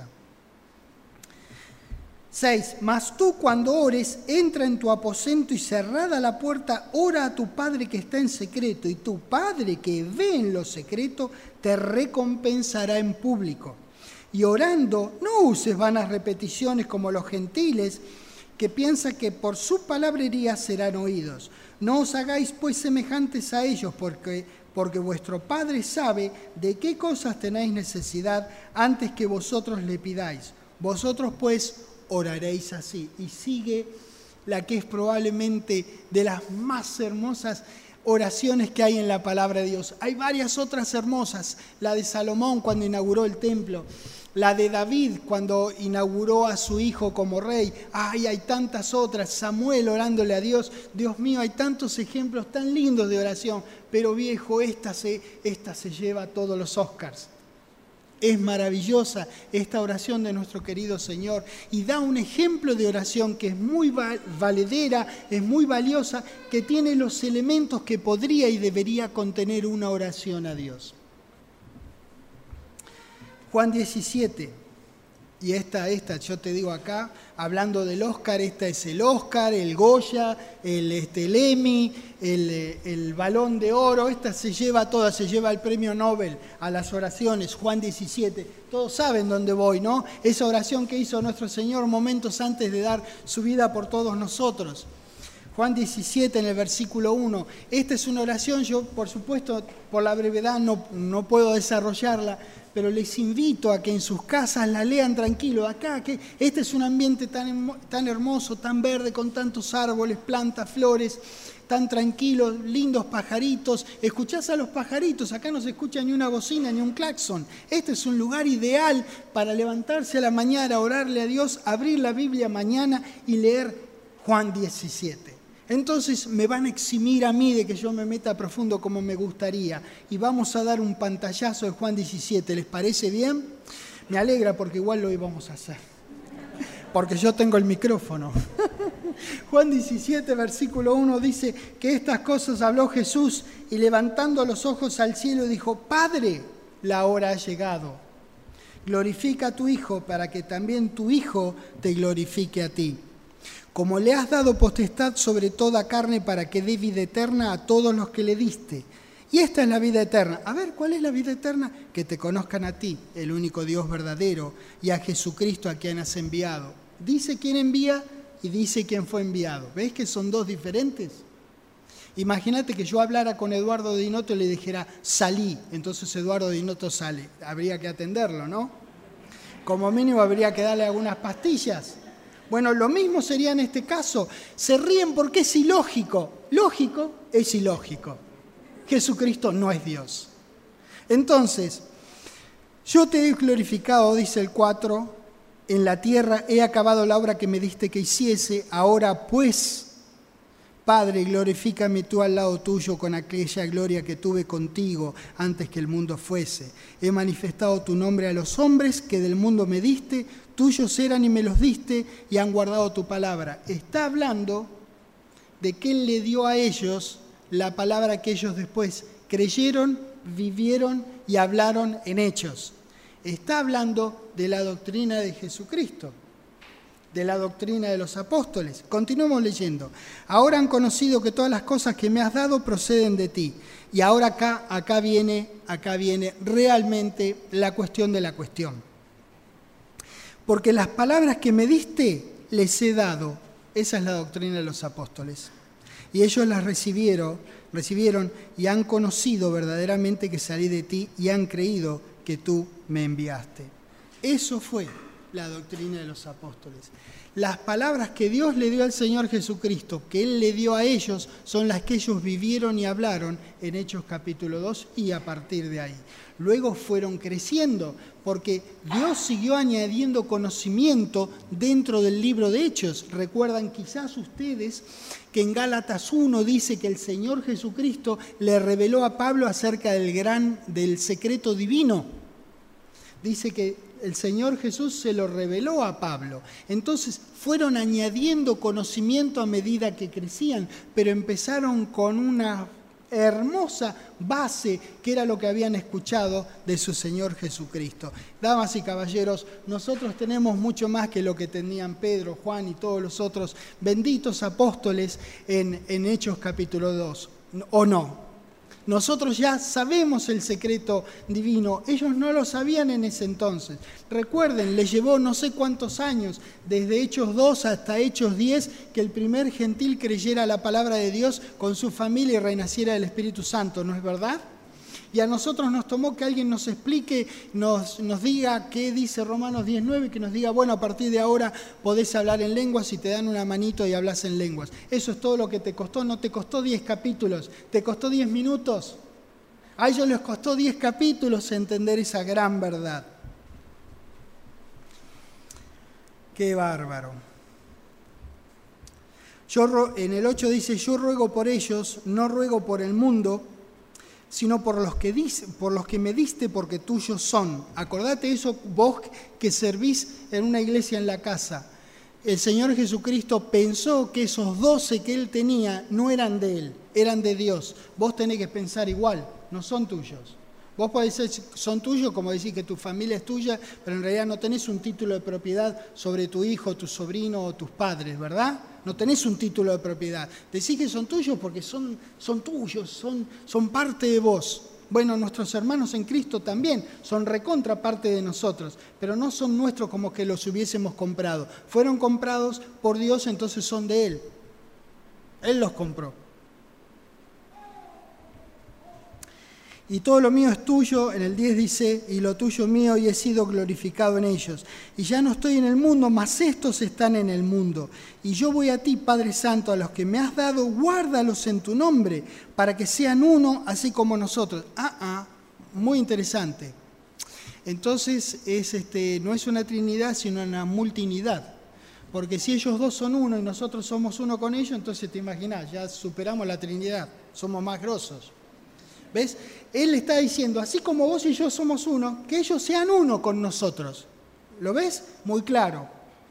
seis. Mas tú cuando ores, entra en tu aposento y cerrada la puerta, ora a tu Padre que está en secreto, y tu Padre que ve en lo secreto te recompensará en público. Y orando, no uses vanas repeticiones como los gentiles, que piensan que por su palabrería serán oídos. No os hagáis pues semejantes a ellos, porque, porque vuestro Padre sabe de qué cosas tenéis necesidad antes que vosotros le pidáis. Vosotros pues oraréis así. Y sigue la que es probablemente de las más hermosas oraciones que hay en la palabra de Dios. Hay varias otras hermosas, la de Salomón cuando inauguró el templo, la de David cuando inauguró a su hijo como rey. Ay, hay tantas otras, Samuel orándole a Dios. Dios mío, hay tantos ejemplos tan lindos de oración, pero viejo, esta se, esta se lleva todos los Oscars. Es maravillosa esta oración de nuestro querido Señor y da un ejemplo de oración que es muy valedera, es muy valiosa, que tiene los elementos que podría y debería contener una oración a Dios. Juan diecisiete, y esta, esta, yo te digo acá, hablando del Oscar, esta es el Oscar, el Goya, el, este, el Emmy, el, el Balón de Oro, esta se lleva toda, se lleva el premio Nobel a las oraciones, Juan diecisiete, todos saben dónde voy, ¿no? Esa oración que hizo nuestro Señor momentos antes de dar su vida por todos nosotros. Juan diecisiete en el versículo uno. Esta es una oración, yo por supuesto por la brevedad no, no puedo desarrollarla, pero les invito a que en sus casas la lean tranquilo. Acá, que este es un ambiente tan, tan hermoso, tan verde, con tantos árboles, plantas, flores, tan tranquilos, lindos pajaritos. Escuchás a los pajaritos, acá no se escucha ni una bocina ni un claxon. Este es un lugar ideal para levantarse a la mañana, orarle a Dios, abrir la Biblia mañana y leer Juan diecisiete. Entonces me van a eximir a mí de que yo me meta profundo como me gustaría y vamos a dar un pantallazo de Juan diecisiete. ¿Les parece bien? Me alegra porque igual lo íbamos a hacer, porque yo tengo el micrófono. Juan diecisiete, versículo uno dice que estas cosas habló Jesús y levantando los ojos al cielo dijo: Padre, la hora ha llegado. Glorifica a tu Hijo para que también tu Hijo te glorifique a ti. Como le has dado potestad sobre toda carne para que dé vida eterna a todos los que le diste. Y esta es la vida eterna. A ver, ¿cuál es la vida eterna? Que te conozcan a ti, el único Dios verdadero, y a Jesucristo a quien has enviado. Dice quién envía y dice quién fue enviado. ¿Ves que son dos diferentes? Imagínate que yo hablara con Eduardo Dinotto y le dijera, salí. Entonces Eduardo Dinotto sale. Habría que atenderlo, ¿no? Como mínimo habría que darle algunas pastillas. Bueno, lo mismo sería en este caso. Se ríen porque es ilógico. Lógico es ilógico. Jesucristo no es Dios. Entonces, yo te he glorificado, dice el cuatro, en la tierra he acabado la obra que me diste que hiciese. Ahora pues, Padre, glorifícame tú al lado tuyo con aquella gloria que tuve contigo antes que el mundo fuese. He manifestado tu nombre a los hombres que del mundo me diste, tuyos eran y me los diste y han guardado tu palabra. Está hablando de que Él le dio a ellos la palabra que ellos después creyeron, vivieron y hablaron en hechos. Está hablando de la doctrina de Jesucristo, de la doctrina de los apóstoles. Continuemos leyendo. Ahora han conocido que todas las cosas que me has dado proceden de ti. Y ahora acá, acá viene, acá viene realmente la cuestión de la cuestión. Porque las palabras que me diste les he dado. Esa es la doctrina de los apóstoles. Y ellos las recibieron, recibieron y han conocido verdaderamente que salí de ti y han creído que tú me enviaste. Eso fue la doctrina de los apóstoles. Las palabras que Dios le dio al Señor Jesucristo, que Él le dio a ellos, son las que ellos vivieron y hablaron en Hechos capítulo dos y a partir de ahí. Luego fueron creciendo, porque Dios siguió añadiendo conocimiento dentro del libro de Hechos. Recuerdan quizás ustedes que en Gálatas uno dice que el Señor Jesucristo le reveló a Pablo acerca del gran, del secreto divino. Dice que el Señor Jesús se lo reveló a Pablo. Entonces fueron añadiendo conocimiento a medida que crecían, pero empezaron con una hermosa base que era lo que habían escuchado de su Señor Jesucristo. Damas y caballeros, nosotros tenemos mucho más que lo que tenían Pedro, Juan y todos los otros benditos apóstoles en, en Hechos capítulo dos, ¿o no? Nosotros ya sabemos el secreto divino, ellos no lo sabían en ese entonces. Recuerden, les llevó no sé cuántos años, desde Hechos dos hasta Hechos diez, que el primer gentil creyera la palabra de Dios con su familia y renaciera del Espíritu Santo, ¿no es verdad? Y a nosotros nos tomó que alguien nos explique, nos, nos diga qué dice Romanos diez nueve, que nos diga, bueno, a partir de ahora podés hablar en lenguas y te dan una manito y hablas en lenguas. Eso es todo lo que te costó, no te costó diez capítulos, te costó diez minutos. A ellos les costó diez capítulos entender esa gran verdad. Qué bárbaro. Yo, en el ocho dice, yo ruego por ellos, no ruego por el mundo, sino por los que dice, por los que me diste, porque tuyos son. Acordate eso vos que servís en una iglesia en la casa. El Señor Jesucristo pensó que esos doce que Él tenía no eran de Él, eran de Dios. Vos tenés que pensar igual, no son tuyos. Vos podés decir, son tuyos, como decir que tu familia es tuya, pero en realidad no tenés un título de propiedad sobre tu hijo, tu sobrino o tus padres, ¿verdad? No tenés un título de propiedad. Decís que son tuyos porque son, son tuyos, son, son parte de vos. Bueno, nuestros hermanos en Cristo también son recontra parte de nosotros, pero no son nuestros como que los hubiésemos comprado. Fueron comprados por Dios, entonces son de Él. Él los compró. Y todo lo mío es tuyo, en el diez dice, y lo tuyo mío, y he sido glorificado en ellos. Y ya no estoy en el mundo, mas estos están en el mundo. Y yo voy a ti, Padre Santo, a los que me has dado, guárdalos en tu nombre, para que sean uno, así como nosotros. Ah, ah, muy interesante. Entonces, es, este, no es una trinidad, sino una multinidad. Porque si ellos dos son uno y nosotros somos uno con ellos, entonces te imaginas, ya superamos la trinidad, somos más grosos. ¿Ves? Él está diciendo, así como vos y yo somos uno, que ellos sean uno con nosotros. ¿Lo ves? Muy claro.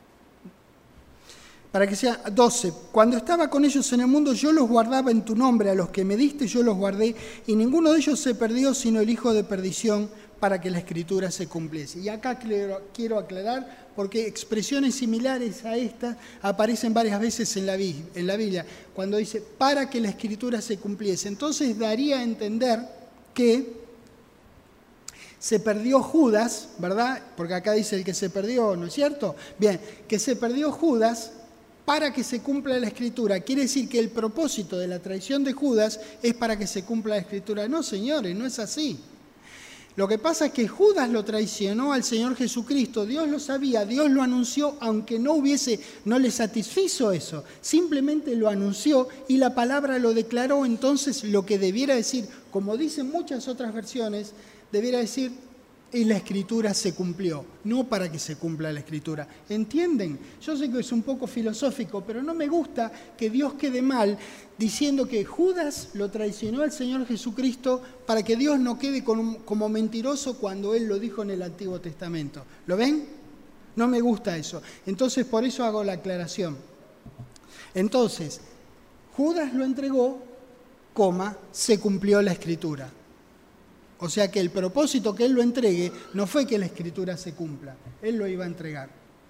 Para que sea doce. Cuando estaba con ellos en el mundo, yo los guardaba en tu nombre. A los que me diste, yo los guardé. Y ninguno de ellos se perdió, sino el hijo de perdición, para que la escritura se cumpliese. Y acá quiero aclarar, porque expresiones similares a estas aparecen varias veces en la, en la Biblia, cuando dice, para que la escritura se cumpliese. Entonces daría a entender que se perdió Judas, ¿verdad? Porque acá dice el que se perdió, ¿no es cierto? Bien, que se perdió Judas para que se cumpla la escritura. Quiere decir que el propósito de la traición de Judas es para que se cumpla la escritura. No, señores, no es así. Lo que pasa es que Judas lo traicionó al Señor Jesucristo. Dios lo sabía, Dios lo anunció, aunque no hubiese, no le satisfizo eso. Simplemente lo anunció y la palabra lo declaró. Entonces lo que debiera decir, como dicen muchas otras versiones, debiera decir, y la escritura se cumplió, no para que se cumpla la escritura. ¿Entienden? Yo sé que es un poco filosófico, pero no me gusta que Dios quede mal diciendo que Judas lo traicionó al Señor Jesucristo para que Dios no quede como mentiroso cuando Él lo dijo en el Antiguo Testamento. ¿Lo ven? No me gusta eso. Entonces, por eso hago la aclaración. Entonces, Judas lo entregó, coma, se cumplió la escritura. O sea que el propósito que Él lo entregue no fue que la escritura se cumpla. Él lo iba a entregar.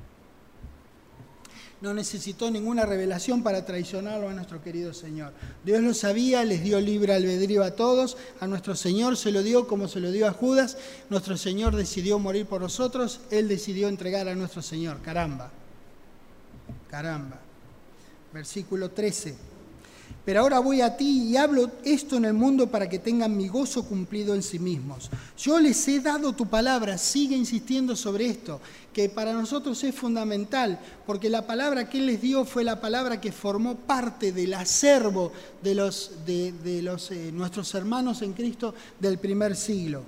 No necesitó ninguna revelación para traicionarlo a nuestro querido Señor. Dios lo sabía, les dio libre albedrío a todos. A nuestro Señor se lo dio como se lo dio a Judas. Nuestro Señor decidió morir por nosotros. Él decidió entregar a nuestro Señor. Caramba. Caramba. Versículo trece. Pero ahora voy a ti y hablo esto en el mundo para que tengan mi gozo cumplido en sí mismos. Yo les he dado tu palabra, sigue insistiendo sobre esto, que para nosotros es fundamental, porque la palabra que Él les dio fue la palabra que formó parte del acervo de, los, de, de los, eh, nuestros hermanos en Cristo del primer siglo.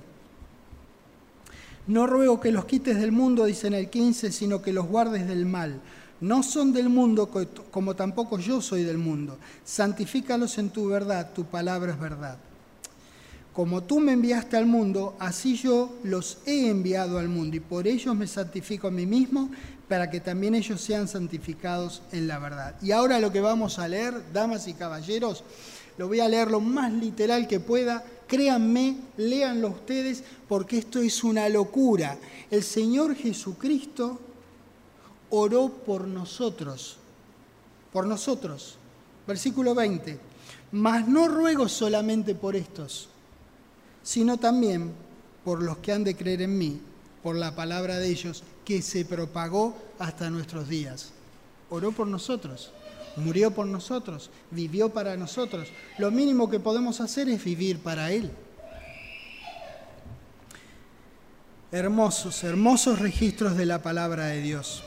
No ruego que los quites del mundo, dice en el quince, sino que los guardes del mal. No son del mundo, como tampoco yo soy del mundo. Santifícalos en tu verdad, tu palabra es verdad. Como tú me enviaste al mundo, así yo los he enviado al mundo, y por ellos me santifico a mí mismo, para que también ellos sean santificados en la verdad. Y ahora lo que vamos a leer, damas y caballeros, lo voy a leer lo más literal que pueda. Créanme, léanlo ustedes, porque esto es una locura. El Señor Jesucristo oró por nosotros, por nosotros. Versículo veinte. Mas no ruego solamente por estos, sino también por los que han de creer en mí, por la palabra de ellos, que se propagó hasta nuestros días. Oró por nosotros, murió por nosotros, vivió para nosotros. Lo mínimo que podemos hacer es vivir para Él. Hermosos, hermosos registros de la palabra de Dios.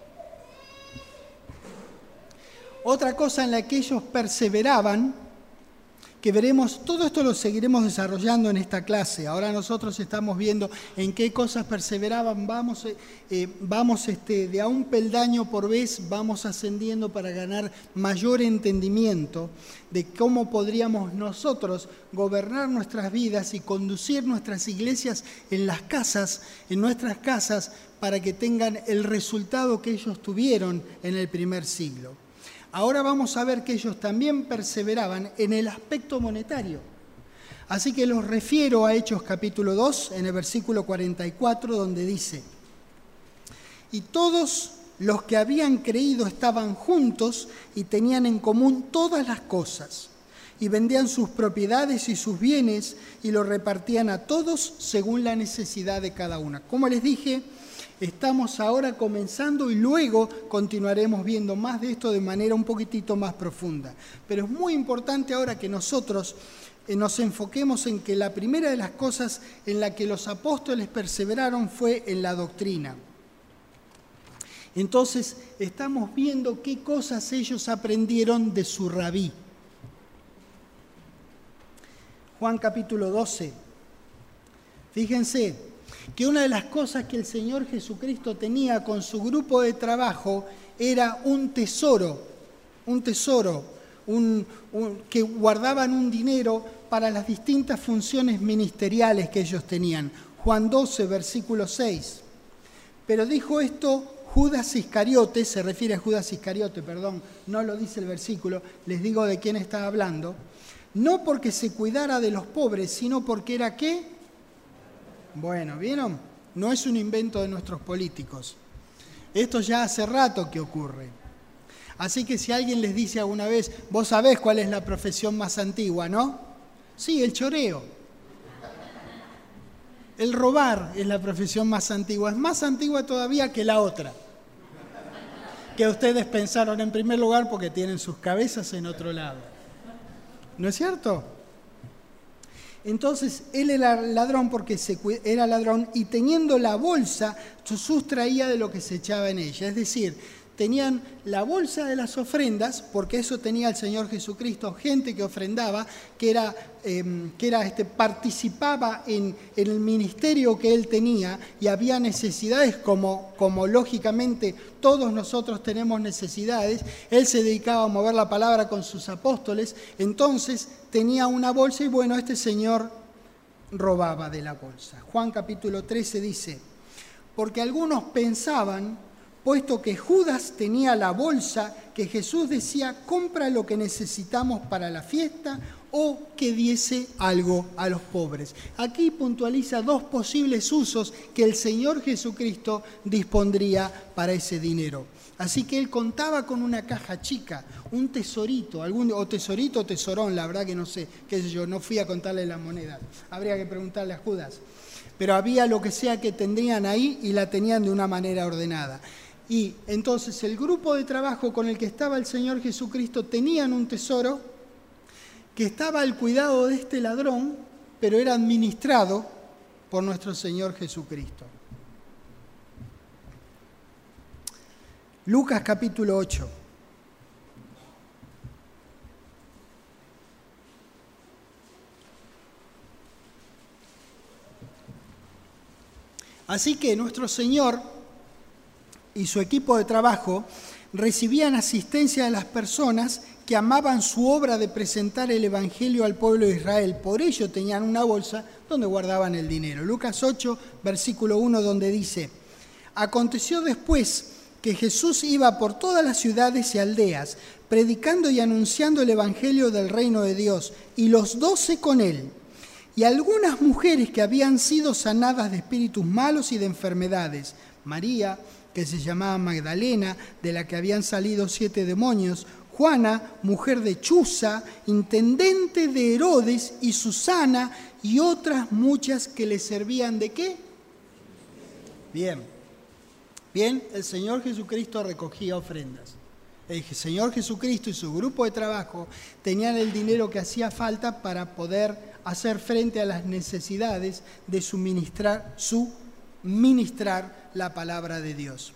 Otra cosa en la que ellos perseveraban, que veremos, todo esto lo seguiremos desarrollando en esta clase. Ahora nosotros estamos viendo en qué cosas perseveraban, vamos, eh, vamos este, de a un peldaño por vez, vamos ascendiendo para ganar mayor entendimiento de cómo podríamos nosotros gobernar nuestras vidas y conducir nuestras iglesias en las casas, en nuestras casas, para que tengan el resultado que ellos tuvieron en el primer siglo. Ahora vamos a ver que ellos también perseveraban en el aspecto monetario. Así que los refiero a Hechos capítulo dos, en el versículo cuarenta y cuatro, donde dice: y todos los que habían creído estaban juntos y tenían en común todas las cosas, y vendían sus propiedades y sus bienes y los repartían a todos según la necesidad de cada una. Como les dije, Estamos ahora comenzando y luego continuaremos viendo más de esto de manera un poquitito más profunda. Pero es muy importante ahora que nosotros eh, nos enfoquemos en que la primera de las cosas en la que los apóstoles perseveraron fue en la doctrina. Entonces, estamos viendo qué cosas ellos aprendieron de su rabí. Juan capítulo doce. Fíjense que una de las cosas que el Señor Jesucristo tenía con su grupo de trabajo era un tesoro, un tesoro, un, un, que guardaban un dinero para las distintas funciones ministeriales que ellos tenían. Juan doce, versículo seis. Pero dijo esto Judas Iscariote, se refiere a Judas Iscariote, perdón, no lo dice el versículo, les digo de quién está hablando, no porque se cuidara de los pobres, sino porque era ¿qué? Bueno, ¿vieron? No es un invento de nuestros políticos. Esto ya hace rato que ocurre. Así que si alguien les dice alguna vez, vos sabés cuál es la profesión más antigua, ¿no? Sí, el choreo. El robar es la profesión más antigua. Es más antigua todavía que la otra. Que ustedes pensaron en primer lugar porque tienen sus cabezas en otro lado. ¿No es cierto? Entonces, él era ladrón porque se, era ladrón y teniendo la bolsa, sustraía de lo que se echaba en ella. Es decir, tenían la bolsa de las ofrendas, porque eso tenía el Señor Jesucristo, gente que ofrendaba, que era, eh, que era este, participaba en, en el ministerio que él tenía, y había necesidades como, como lógicamente todos nosotros tenemos necesidades. Él se dedicaba a mover la palabra con sus apóstoles, entonces tenía una bolsa y bueno, este señor robaba de la bolsa. Juan capítulo trece dice, porque algunos pensaban, puesto que Judas tenía la bolsa, que Jesús decía, compra lo que necesitamos para la fiesta o que diese algo a los pobres. Aquí puntualiza dos posibles usos que el Señor Jesucristo dispondría para ese dinero. Así que él contaba con una caja chica, un tesorito, algún, o tesorito o tesorón, la verdad que no sé, qué sé yo, no fui a contarle la moneda. Habría que preguntarle a Judas. Pero había lo que sea que tendrían ahí y la tenían de una manera ordenada. Y entonces el grupo de trabajo con el que estaba el Señor Jesucristo tenían un tesoro que estaba al cuidado de este ladrón, pero era administrado por nuestro Señor Jesucristo. Lucas capítulo ocho. Así que nuestro Señor y su equipo de trabajo recibían asistencia de las personas que amaban su obra de presentar el Evangelio al pueblo de Israel. Por ello tenían una bolsa donde guardaban el dinero. Lucas ocho, versículo uno, donde dice, aconteció después que Jesús iba por todas las ciudades y aldeas, predicando y anunciando el Evangelio del reino de Dios, y los doce con él. Y algunas mujeres que habían sido sanadas de espíritus malos y de enfermedades, María, que se llamaba Magdalena, de la que habían salido siete demonios, Juana, mujer de Chuza, intendente de Herodes, y Susana, y otras muchas que le servían ¿de qué? Bien, bien, el Señor Jesucristo recogía ofrendas. El Señor Jesucristo y su grupo de trabajo tenían el dinero que hacía falta para poder hacer frente a las necesidades de suministrar, suministrar la palabra de Dios.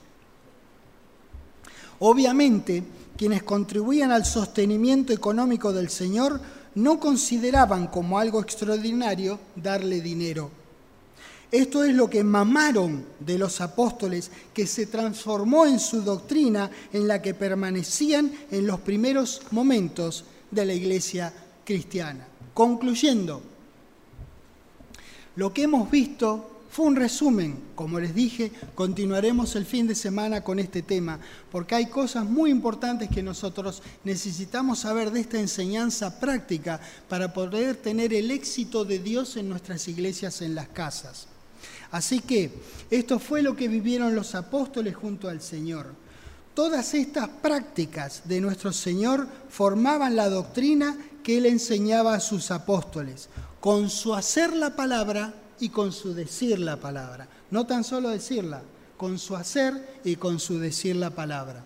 Obviamente, quienes contribuían al sostenimiento económico del Señor no consideraban como algo extraordinario darle dinero. Esto es lo que mamaron de los apóstoles, que se transformó en su doctrina, en la que permanecían en los primeros momentos de la iglesia cristiana. Concluyendo, lo que hemos visto fue un resumen. Como les dije, continuaremos el fin de semana con este tema, porque hay cosas muy importantes que nosotros necesitamos saber de esta enseñanza práctica para poder tener el éxito de Dios en nuestras iglesias, en las casas. Así que esto fue lo que vivieron los apóstoles junto al Señor. Todas estas prácticas de nuestro Señor formaban la doctrina que Él enseñaba a sus apóstoles, con su hacer la palabra y con su decir la palabra. No tan solo decirla, con su hacer y con su decir la palabra.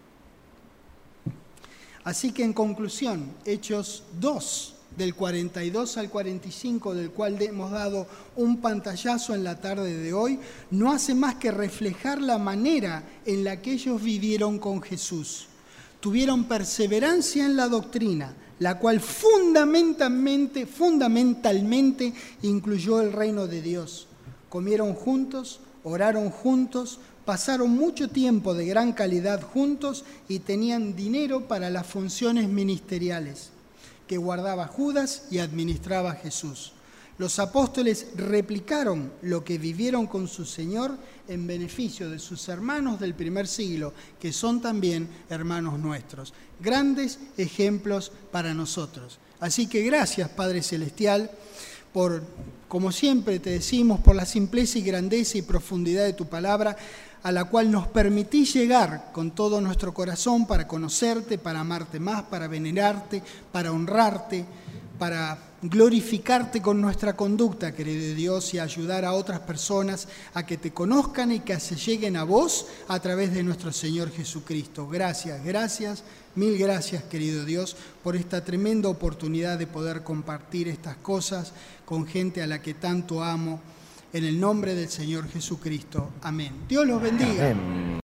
Así que en conclusión, Hechos dos, del cuarenta y dos al cuarenta y cinco, del cual hemos dado un pantallazo en la tarde de hoy, no hace más que reflejar la manera en la que ellos vivieron con Jesús. Tuvieron perseverancia en la doctrina, la cual fundamentalmente, fundamentalmente incluyó el reino de Dios. Comieron juntos, oraron juntos, pasaron mucho tiempo de gran calidad juntos y tenían dinero para las funciones ministeriales que guardaba Judas y administraba Jesús. Los apóstoles replicaron lo que vivieron con su Señor en beneficio de sus hermanos del primer siglo, que son también hermanos nuestros. Grandes ejemplos para nosotros. Así que gracias, Padre Celestial, por, como siempre te decimos, por la simpleza y grandeza y profundidad de tu palabra, a la cual nos permitís llegar con todo nuestro corazón para conocerte, para amarte más, para venerarte, para honrarte, para glorificarte con nuestra conducta, querido Dios, y ayudar a otras personas a que te conozcan y que se lleguen a vos a través de nuestro Señor Jesucristo. Gracias, gracias, mil gracias, querido Dios, por esta tremenda oportunidad de poder compartir estas cosas con gente a la que tanto amo. En el nombre del Señor Jesucristo. Amén. Dios los bendiga. Amén.